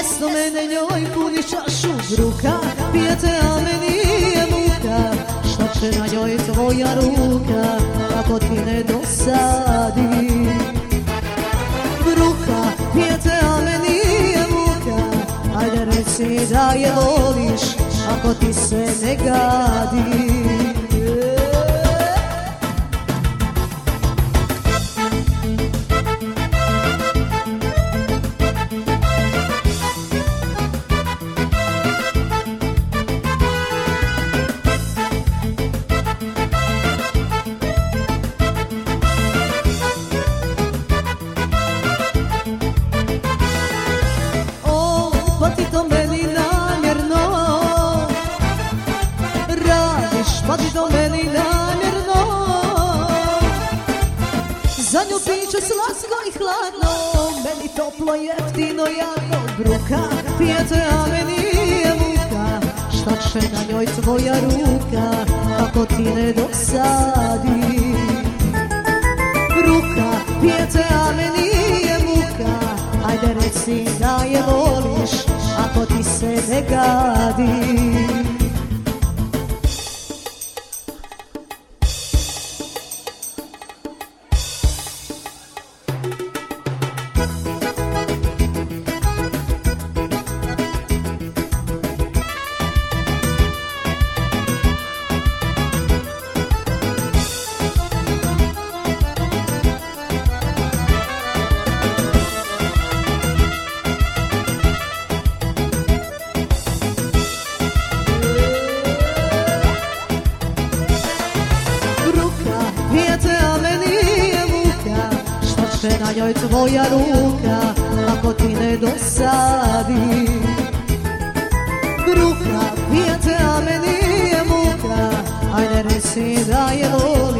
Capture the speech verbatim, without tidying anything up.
Umjesto mene njoj puni čašu bruka, pijete, a meni je muka. Šta će na njoj tvoja ruka, kako ti ne dosadi? Bruka, pijete, a meni je muka. Ajde reci da je voliš, ako ti se ne gadi. Pa ti to meni namjerno, za nju piće slatko i hladno, meni toplo, jeftino, jadno. Bruka, pijete, a meni je muka. Šta će na njoj tvoja ruka, kako ti ne dosadi? Bruka, pijete, a meni je muka. Ajde reci da je voliš, ako ti se ne gadi. Pijete, a meni je muka. Šta će na njoj tvoja ruka, ako ti ne dosadi? Bruka, pijete, a meni je muka. Ajde reci da je voliš,